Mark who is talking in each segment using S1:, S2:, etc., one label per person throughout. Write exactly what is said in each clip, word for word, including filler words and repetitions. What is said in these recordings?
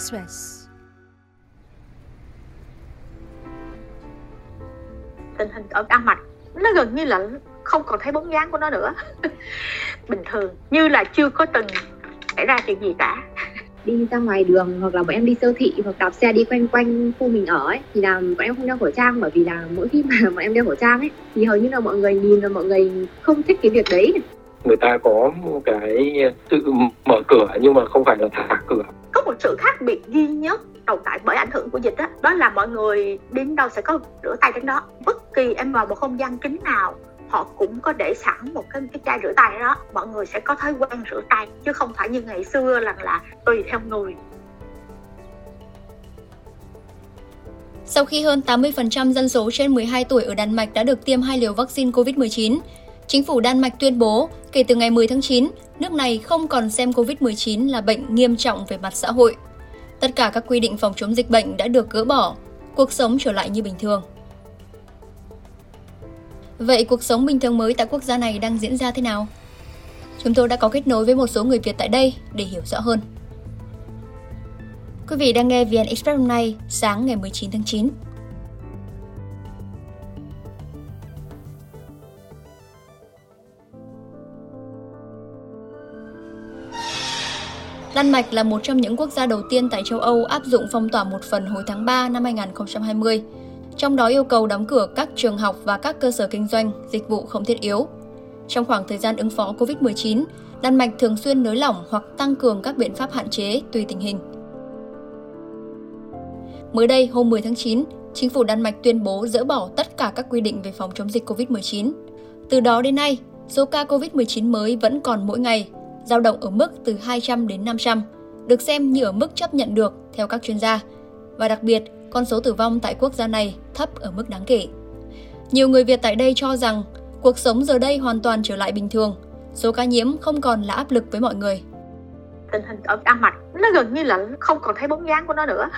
S1: Express.
S2: Tình hình ở Đan Mạch nó gần như là không còn thấy bóng dáng của nó nữa. Bình thường như là chưa có từng xảy ra chuyện gì cả.
S3: Đi ra ngoài đường hoặc là bọn em đi siêu thị hoặc đạp xe đi quanh quanh khu mình ở ấy, thì là bọn em không đeo khẩu trang, bởi vì là mỗi khi mà bọn em đeo khẩu trang ấy thì hầu như là mọi người nhìn và mọi người không thích cái việc đấy.
S4: Người ta có một cái tự mở cửa nhưng mà không phải là thả cửa.
S2: Có một sự khác biệt duy nhất tồn tại bởi ảnh hưởng của dịch đó, đó là mọi người đến đâu sẽ có rửa tay đến đó. Bất kỳ em vào một không gian kín nào, họ cũng có để sẵn một cái, cái chai rửa tay đó. Mọi người sẽ có thói quen rửa tay, chứ không phải như ngày xưa là, là tùy theo người.
S5: Sau khi hơn tám mươi phần trăm dân số trên mười hai tuổi ở Đan Mạch đã được tiêm hai liều vaccine covid mười chín, chính phủ Đan Mạch tuyên bố kể từ ngày mười tháng chín, nước này không còn xem covid mười chín là bệnh nghiêm trọng về mặt xã hội. Tất cả các quy định phòng chống dịch bệnh đã được gỡ bỏ, cuộc sống trở lại như bình thường. Vậy cuộc sống bình thường mới tại quốc gia này đang diễn ra thế nào? Chúng tôi đã có kết nối với một số người Việt tại đây để hiểu rõ hơn. Quý vị đang nghe vê en Express hôm nay, sáng ngày mười chín tháng chín. Đan Mạch là một trong những quốc gia đầu tiên tại châu Âu áp dụng phong tỏa một phần hồi tháng ba năm hai nghìn không trăm hai mươi, trong đó yêu cầu đóng cửa các trường học và các cơ sở kinh doanh, dịch vụ không thiết yếu. Trong khoảng thời gian ứng phó covid mười chín, Đan Mạch thường xuyên nới lỏng hoặc tăng cường các biện pháp hạn chế tùy tình hình. Mới đây, hôm mười tháng chín, chính phủ Đan Mạch tuyên bố dỡ bỏ tất cả các quy định về phòng chống dịch covid mười chín. Từ đó đến nay, số ca covid mười chín mới vẫn còn mỗi ngày, dao động ở mức từ hai trăm đến năm trăm, được xem như ở mức chấp nhận được theo các chuyên gia. Và đặc biệt, con số tử vong tại quốc gia này thấp ở mức đáng kể. Nhiều người Việt tại đây cho rằng cuộc sống giờ đây hoàn toàn trở lại bình thường, số ca nhiễm không còn là áp lực với mọi người.
S2: Tình hình ở Đan Mạch nó gần như là không còn thấy bóng dáng của nó nữa.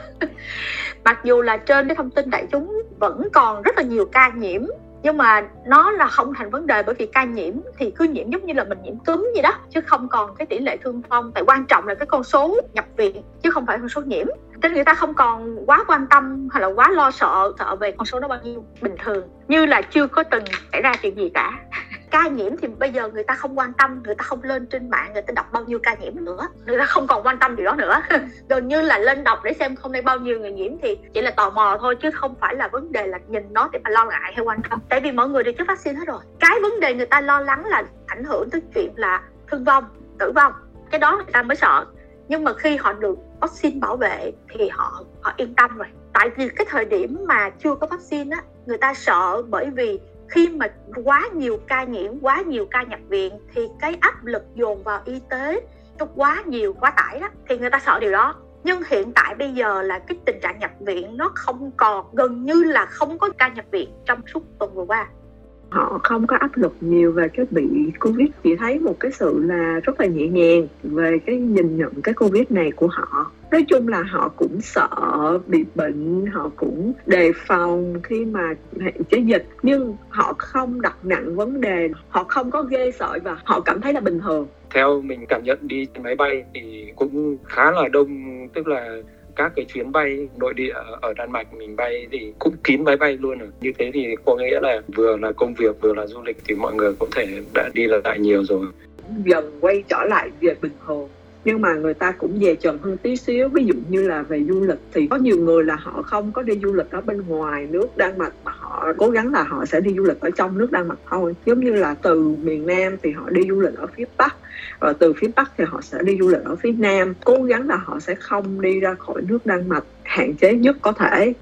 S2: Mặc dù là trên cái thông tin đại chúng vẫn còn rất là nhiều ca nhiễm, nhưng mà nó là không thành vấn đề, bởi vì ca nhiễm thì cứ nhiễm giống như là mình nhiễm cúm vậy đó, chứ không còn cái tỷ lệ thương vong. Tại quan trọng là cái con số nhập viện chứ không phải con số nhiễm. Nên người ta không còn quá quan tâm hay là quá lo sợ sợ về con số nó bao nhiêu. Bình thường như là chưa có từng xảy ra chuyện gì cả. Ca nhiễm thì bây giờ người ta không quan tâm, người ta không lên trên mạng người ta đọc bao nhiêu ca nhiễm nữa, người ta không còn quan tâm điều đó nữa. Gần như là lên đọc để xem hôm nay bao nhiêu người nhiễm thì chỉ là tò mò thôi, chứ không phải là vấn đề là nhìn nó để mà lo ngại hay quan tâm. Tại vì mọi người đều chích vaccine hết rồi. Cái vấn đề người ta lo lắng là ảnh hưởng tới chuyện là thương vong, tử vong, cái đó người ta mới sợ. Nhưng mà khi họ được vaccine bảo vệ thì họ họ yên tâm rồi. Tại vì cái thời điểm mà chưa có vaccine á, người ta sợ, bởi vì khi mà quá nhiều ca nhiễm, quá nhiều ca nhập viện thì cái áp lực dồn vào y tế nó quá nhiều, quá tải đó, thì người ta sợ điều đó. Nhưng hiện tại bây giờ là cái tình trạng nhập viện nó không còn, gần như là không có ca nhập viện trong suốt tuần vừa qua.
S6: Họ không có áp lực nhiều về cái bị Covid, chỉ thấy một cái sự là rất là nhẹ nhàng về cái nhìn nhận cái Covid này của họ. Nói chung là họ cũng sợ bị bệnh, họ cũng đề phòng khi mà hạn chế dịch, nhưng họ không đặt nặng vấn đề, họ không có ghê sợ và họ cảm thấy là bình thường.
S4: Theo mình cảm nhận đi máy bay thì cũng khá là đông, tức là các cái chuyến bay nội địa ở Đan Mạch mình bay thì cũng kín máy bay luôn rồi. Như thế thì có nghĩa là vừa là công việc vừa là du lịch thì mọi người có thể đã đi lại nhiều rồi.
S6: Dần quay trở lại về bình thường, nhưng mà người ta cũng dè chừng hơn tí xíu. Ví dụ như là về du lịch thì có nhiều người là họ không có đi du lịch ở bên ngoài nước Đan Mạch, mà họ cố gắng là họ sẽ đi du lịch ở trong nước Đan Mạch thôi. Giống như là từ miền Nam thì họ đi du lịch ở phía Bắc, rồi từ phía Bắc thì họ sẽ đi du lịch ở phía Nam. Cố gắng là họ sẽ không đi ra khỏi nước Đan Mạch, hạn chế nhất có thể.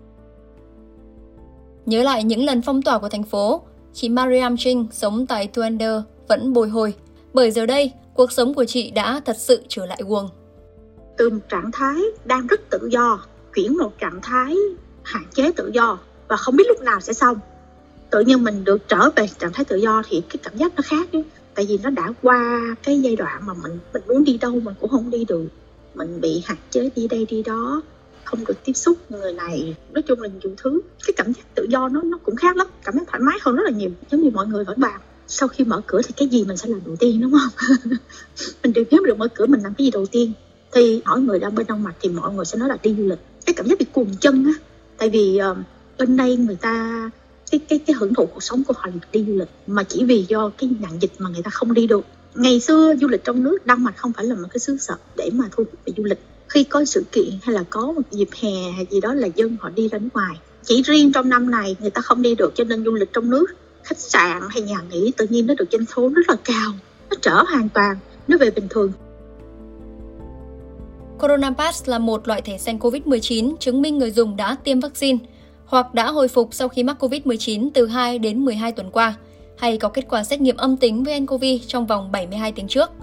S5: Nhớ lại những lần phong tỏa của thành phố, chị Mariam Trinh sống tại Thunder vẫn bồi hồi, bởi giờ đây cuộc sống của chị đã thật sự trở lại guồng.
S7: Từ một trạng thái đang rất tự do, chuyển một trạng thái hạn chế tự do và không biết lúc nào sẽ xong. Tự nhiên mình được trở về trạng thái tự do thì cái cảm giác nó khác chứ. Tại vì nó đã qua cái giai đoạn mà mình mình muốn đi đâu mình cũng không đi được. Mình bị hạn chế đi đây đi đó, không được tiếp xúc người này. Nói chung là nhiều thứ. Cái cảm giác tự do nó nó cũng khác lắm. Cảm giác thoải mái hơn rất là nhiều. Giống như mọi người vẫn bàn, sau khi mở cửa thì cái gì mình sẽ làm đầu tiên, đúng không? Mình đều biết được mở cửa mình làm cái gì đầu tiên. thì hỏi người đang bên Đan Mạch thì mọi người sẽ nói là đi du lịch. Cái cảm giác bị cuồng chân á, tại vì uh, bên đây người ta cái cái cái hưởng thụ cuộc sống của họ là đi du lịch, mà chỉ vì do cái nạn dịch mà người ta không đi được. Ngày xưa du lịch trong nước Đan Mạch không phải là một cái xứ sở để mà thu hút về du lịch. Khi có sự kiện hay là có một dịp hè hay gì đó là dân họ đi ra nước ngoài. Chỉ riêng trong năm này người ta không đi được, cho nên du lịch trong nước, khách sạn hay nhà nghỉ tự nhiên nó được doanh số rất là cao, nó trở hoàn toàn, nó về bình thường.
S5: Corona Pass là một loại thẻ xanh covid mười chín chứng minh người dùng đã tiêm vaccine hoặc đã hồi phục sau khi mắc covid mười chín từ hai đến mười hai tuần qua, hay có kết quả xét nghiệm âm tính với nCoV trong vòng bảy mươi hai tiếng trước.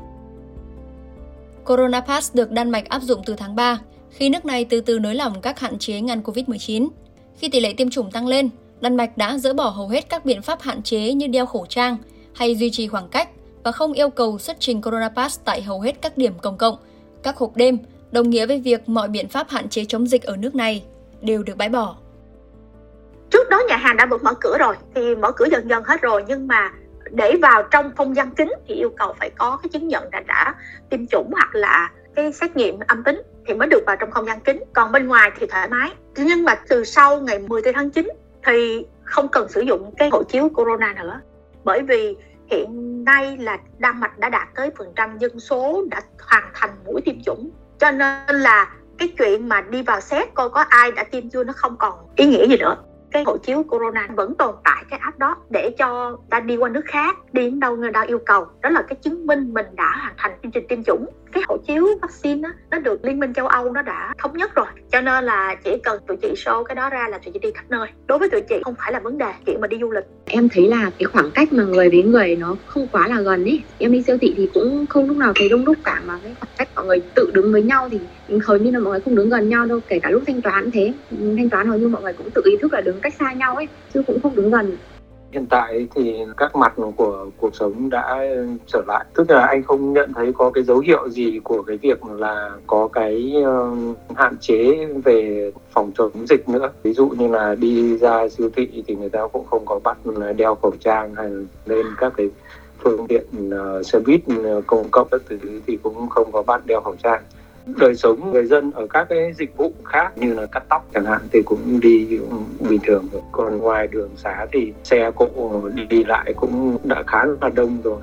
S5: Corona Pass được Đan Mạch áp dụng từ tháng ba, khi nước này từ từ nới lỏng các hạn chế ngăn covid mười chín. Khi tỷ lệ tiêm chủng tăng lên, Đan Mạch đã dỡ bỏ hầu hết các biện pháp hạn chế như đeo khẩu trang hay duy trì khoảng cách và không yêu cầu xuất trình Corona Pass tại hầu hết các điểm công cộng, các hộp đêm, đồng nghĩa với việc mọi biện pháp hạn chế chống dịch ở nước này đều được bãi bỏ.
S2: Trước đó nhà hàng đã được mở cửa rồi, thì mở cửa dần dần hết rồi, nhưng mà để vào trong không gian kín thì yêu cầu phải có cái chứng nhận đã đã tiêm chủng hoặc là cái xét nghiệm âm tính thì mới được vào trong không gian kín. Còn bên ngoài thì thoải mái. Nhưng mà từ sau ngày mười bốn tháng chín thì không cần sử dụng cái hộ chiếu corona nữa, bởi vì hiện nay là Đan Mạch đã đạt tới phần trăm dân số đã hoàn thành mũi tiêm chủng, cho nên là cái chuyện mà đi vào xét coi có ai đã tiêm chưa nó không còn ý nghĩa gì nữa. Cái hộ chiếu corona vẫn tồn tại cái app đó để cho ta đi qua nước khác, đi đến đâu người ta yêu cầu, đó là cái chứng minh mình đã hoàn thành chương trình tiêm chủng. Cái hộ chiếu vaccine đó, nó được Liên minh châu Âu nó đã thống nhất rồi, cho nên là chỉ cần tụi chị show cái đó ra là tụi chị đi khắp nơi. Đối với tụi chị không phải là vấn đề chuyện mà đi du lịch.
S3: Em thấy là cái khoảng cách mà người với người nó không quá là gần ấy. Em đi siêu thị thì cũng không lúc nào thấy đông đúc cả, mà cái khoảng cách mọi người tự đứng với nhau thì hầu như là mọi người không đứng gần nhau đâu. Kể cả lúc thanh toán thế, thanh toán hầu như mọi người cũng tự ý thức là đứng cách xa nhau ấy, chứ cũng không đứng gần.
S4: Hiện tại thì các mặt của cuộc sống đã trở lại, tức là anh không nhận thấy có cái dấu hiệu gì của cái việc là có cái uh, hạn chế về phòng chống dịch nữa. Ví dụ như là đi ra siêu thị thì người ta cũng không có bắt đeo khẩu trang, hay lên các cái phương tiện uh, xe buýt uh, công cộng các thứ thì cũng không có bắt đeo khẩu trang. Đời sống người dân ở các cái dịch vụ khác như là cắt tóc chẳng hạn thì cũng đi bình thường rồi. Còn ngoài đường xá thì xe cộ đi, đi lại cũng đã khá là đông rồi.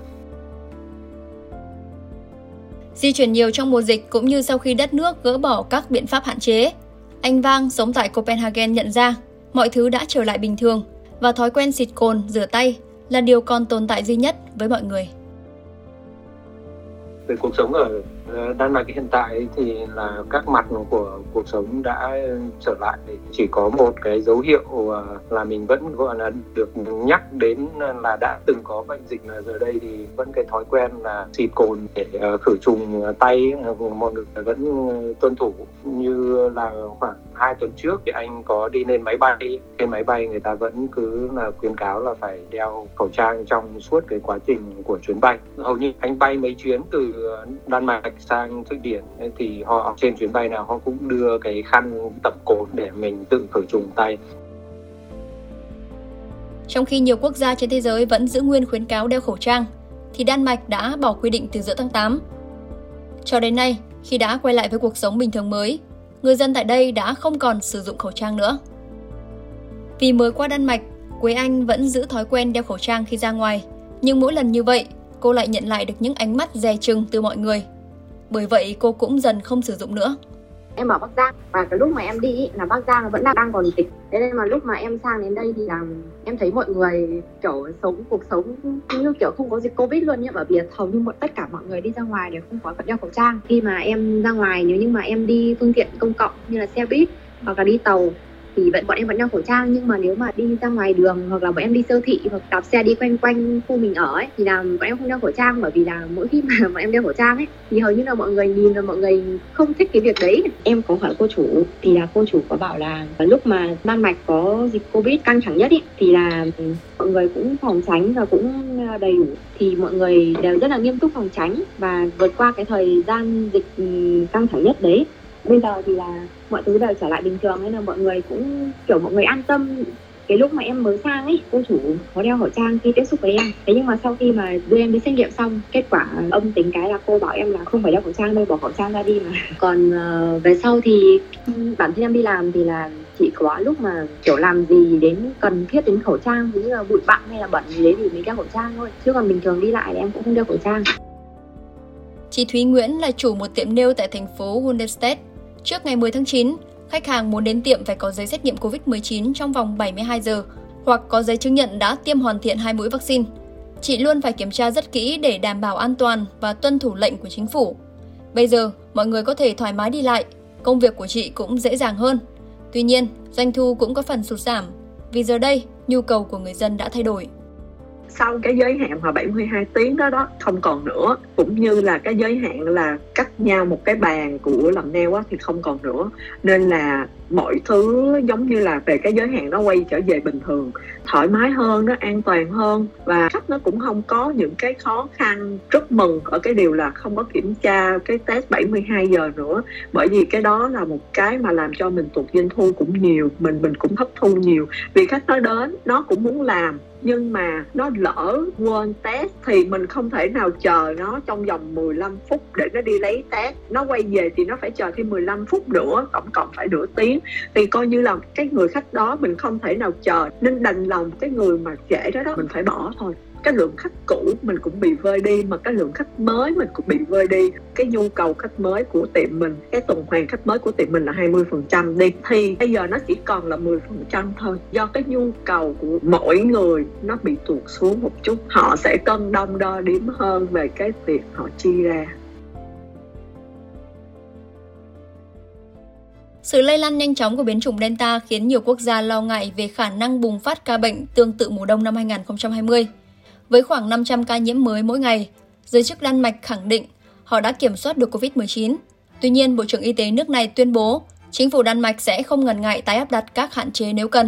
S5: Di chuyển nhiều trong mùa dịch cũng như sau khi đất nước gỡ bỏ các biện pháp hạn chế, anh Vang sống tại Copenhagen nhận ra mọi thứ đã trở lại bình thường và thói quen xịt cồn, rửa tay là điều còn tồn tại duy nhất với mọi người.
S4: Về cuộc sống ở Đan Mạch hiện tại thì là các mặt của cuộc sống đã trở lại. Chỉ có một cái dấu hiệu là mình vẫn gọi là được nhắc đến là đã từng có bệnh dịch, là giờ đây thì vẫn cái thói quen là xịt cồn để khử trùng tay mọi người vẫn tuân thủ. Như là khoảng hai tuần trước thì anh có đi lên máy bay, trên máy bay người ta vẫn cứ là khuyến cáo là phải đeo khẩu trang trong suốt cái quá trình của chuyến bay. Hầu như anh bay mấy chuyến từ Đan Mạch sang Thụy Điển thì họ trên chuyến bay nào họ cũng đưa cái khăn tẩm cồn để mình tự khử trùng tay.
S5: Trong khi nhiều quốc gia trên thế giới vẫn giữ nguyên khuyến cáo đeo khẩu trang, thì Đan Mạch đã bỏ quy định từ giữa tháng tám. Cho đến nay, khi đã quay lại với cuộc sống bình thường mới, người dân tại đây đã không còn sử dụng khẩu trang nữa. Vì mới qua Đan Mạch, Quế Anh vẫn giữ thói quen đeo khẩu trang khi ra ngoài, nhưng mỗi lần như vậy, cô lại nhận lại được những ánh mắt dè chừng từ mọi người. Bởi vậy cô cũng dần không sử dụng nữa.
S3: Em ở Bắc Giang và cái lúc mà em đi ý, là Bắc Giang vẫn đang còn dịch. Thế nên mà lúc mà em sang đến đây thì là em thấy mọi người kiểu sống cuộc sống như kiểu không có dịch Covid luôn nhé. Bởi vì hầu như tất cả mọi người đi ra ngoài đều không có đeo khẩu trang. Khi mà em ra ngoài, nếu như mà em đi phương tiện công cộng như là xe buýt hoặc là đi tàu thì vẫn bọn em vẫn đeo khẩu trang, nhưng mà nếu mà đi ra ngoài đường hoặc là bọn em đi siêu thị hoặc đạp xe đi quanh quanh khu mình ở ấy, thì là bọn em không đeo khẩu trang, bởi vì là mỗi khi mà bọn em đeo khẩu trang ấy thì hầu như là mọi người nhìn và mọi người không thích cái việc đấy. Em có hỏi cô chủ thì là cô chủ có bảo là lúc mà Đan Mạch có dịch Covid căng thẳng nhất ấy, thì là mọi người cũng phòng tránh và cũng đầy đủ, thì mọi người đều rất là nghiêm túc phòng tránh và vượt qua cái thời gian dịch căng thẳng nhất đấy. Bây giờ thì là mọi thứ đều trở lại bình thường, nên là mọi người cũng kiểu mọi người an tâm cái lúc mà em mới sang ấy, cô chủ có đeo khẩu trang khi tiếp xúc với em. Thế nhưng mà sau khi mà đưa em đi xét nghiệm xong, kết quả âm tính cái là cô bảo em là không phải đeo khẩu trang đâu, bỏ khẩu trang ra đi mà. Còn uh, về sau thì bản thân em đi làm thì là chỉ có lúc mà kiểu làm gì đến cần thiết đến khẩu trang, ví dụ là bụi bặm hay là bẩn gì đấy thì mới đeo khẩu trang thôi. Chứ còn bình thường đi lại thì em cũng không đeo khẩu trang.
S5: Chị Thúy Nguyễn là chủ một tiệm nail tại thành phố Hunderstedt. Trước ngày mười tháng chín, khách hàng muốn đến tiệm phải có giấy xét nghiệm covid mười chín trong vòng bảy mươi hai giờ hoặc có giấy chứng nhận đã tiêm hoàn thiện hai mũi vaccine. Chị luôn phải kiểm tra rất kỹ để đảm bảo an toàn và tuân thủ lệnh của chính phủ. Bây giờ, mọi người có thể thoải mái đi lại, công việc của chị cũng dễ dàng hơn. Tuy nhiên, doanh thu cũng có phần sụt giảm, vì giờ đây, nhu cầu của người dân đã thay đổi.
S6: Sau cái giới hạn mà bảy mươi hai tiếng đó đó không còn nữa, cũng như là cái giới hạn là cách nhau một cái bàn của làm nail á thì không còn nữa, nên là mọi thứ giống như là về cái giới hạn nó quay trở về bình thường, thoải mái hơn, nó an toàn hơn và khách nó cũng không có những cái khó khăn. Rất mừng ở cái điều là không có kiểm tra cái test bảy mươi hai giờ nữa, bởi vì cái đó là một cái mà làm cho mình tụt doanh thu cũng nhiều, mình mình cũng thất thu nhiều, vì khách nó đến nó cũng muốn làm nhưng mà nó lỡ quên test thì mình không thể nào chờ nó trong vòng mười lăm phút để nó đi lấy test, nó quay về thì nó phải chờ thêm mười lăm phút nữa, tổng cộng phải nửa tiếng, thì coi như là cái người khách đó mình không thể nào chờ, nên đành lòng cái người mà trễ đó đó mình phải bỏ thôi. Cái lượng khách cũ mình cũng bị vơi đi, mà cái lượng khách mới mình cũng bị vơi đi. Cái nhu cầu khách mới của tiệm mình, cái tuần hoàn khách mới của tiệm mình là hai mươi phần trăm đi, thì bây giờ nó chỉ còn là mười phần trăm thôi. Do cái nhu cầu của mỗi người nó bị tuột xuống một chút, họ sẽ cân đong đo đếm hơn về cái việc họ chi ra.
S5: Sự lây lan nhanh chóng của biến chủng Delta khiến nhiều quốc gia lo ngại về khả năng bùng phát ca bệnh tương tự mùa đông năm hai không hai không. Với khoảng năm trăm ca nhiễm mới mỗi ngày, giới chức Đan Mạch khẳng định họ đã kiểm soát được covid mười chín. Tuy nhiên, Bộ trưởng Y tế nước này tuyên bố chính phủ Đan Mạch sẽ không ngần ngại tái áp đặt các hạn chế nếu cần.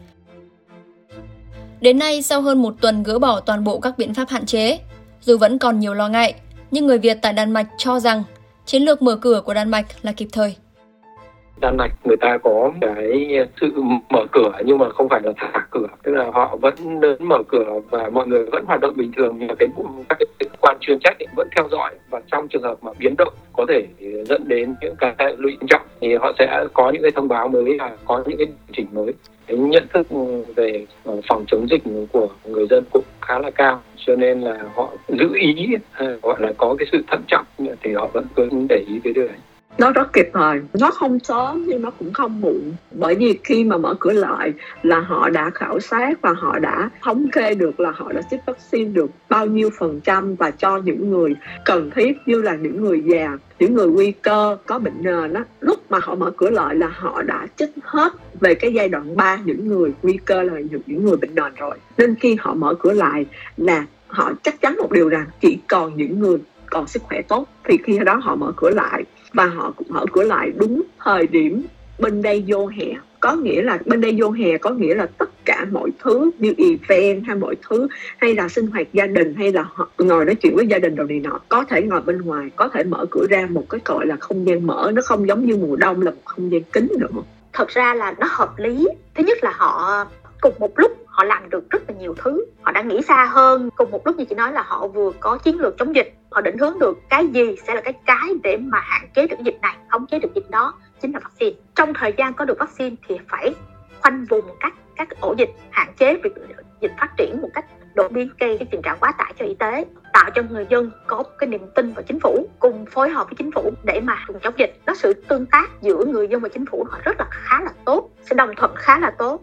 S5: Đến nay, sau hơn một tuần gỡ bỏ toàn bộ các biện pháp hạn chế, dù vẫn còn nhiều lo ngại, nhưng người Việt tại Đan Mạch cho rằng chiến lược mở cửa của Đan Mạch là kịp thời.
S4: Đan Mạch người ta có cái sự mở cửa nhưng mà không phải là thả cửa, tức là họ vẫn đến mở cửa và mọi người vẫn hoạt động bình thường, nhưng mà cái các cái cơ quan chuyên trách vẫn theo dõi, và trong trường hợp mà biến động có thể dẫn đến những cái hệ lụy nghiêm trọng thì họ sẽ có những cái thông báo mới, là có những cái điều chỉnh mới. Cái nhận thức về phòng chống dịch của người dân cũng khá là cao, cho nên là họ giữ ý, gọi là có cái sự thận trọng thì họ vẫn cứ để ý cái điều này.
S6: Nó rất kịp thời, nó không sớm nhưng nó cũng không muộn, bởi vì khi mà mở cửa lại là họ đã khảo sát và họ đã thống kê được là họ đã chích vaccine được bao nhiêu phần trăm, và cho những người cần thiết như là những người già, những người nguy cơ có bệnh nền á, lúc mà họ mở cửa lại là họ đã chích hết về cái giai đoạn ba những người nguy cơ là những người bệnh nền rồi, nên khi họ mở cửa lại là họ chắc chắn một điều rằng chỉ còn những người còn sức khỏe tốt thì khi đó họ mở cửa lại. Và họ cũng mở cửa lại đúng thời điểm bên đây vô hè. Có nghĩa là bên đây vô hè có nghĩa là tất cả mọi thứ như event hay mọi thứ, hay là sinh hoạt gia đình, hay là họ ngồi nói chuyện với gia đình đồ này nọ, có thể ngồi bên ngoài, có thể mở cửa ra một cái gọi là không gian mở, nó không giống như mùa đông là một không gian kín nữa.
S2: Thật ra là nó hợp lý. Thứ nhất là họ cùng một lúc họ làm được rất là nhiều thứ, họ đã nghĩ xa hơn. Cùng một lúc như chị nói là họ vừa có chiến lược chống dịch, họ định hướng được cái gì sẽ là cái cái để mà hạn chế được dịch này, khống chế được dịch đó chính là vaccine. Trong thời gian có được vaccine thì phải khoanh vùng cách các ổ dịch, hạn chế việc dịch phát triển một cách đột biến, gây cái tình trạng quá tải cho y tế, tạo cho người dân có cái niềm tin vào chính phủ, cùng phối hợp với chính phủ để mà cùng chống dịch. Đó, sự tương tác giữa người dân và chính phủ họ rất là khá là tốt, sẽ đồng thuận khá là tốt.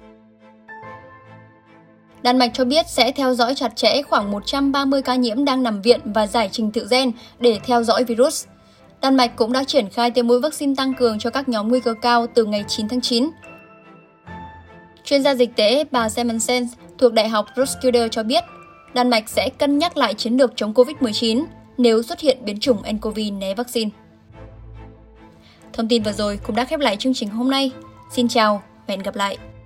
S5: Đan Mạch cho biết sẽ theo dõi chặt chẽ khoảng một trăm ba mươi ca nhiễm đang nằm viện và giải trình tự gen để theo dõi virus. Đan Mạch cũng đã triển khai tiêm mũi vaccine tăng cường cho các nhóm nguy cơ cao từ ngày chín tháng chín. Chuyên gia dịch tễ bà Simonsen thuộc Đại học Roskilde cho biết, Đan Mạch sẽ cân nhắc lại chiến lược chống covid mười chín nếu xuất hiện biến chủng nCoV né vaccine. Thông tin vừa rồi cũng đã khép lại chương trình hôm nay. Xin chào và hẹn gặp lại!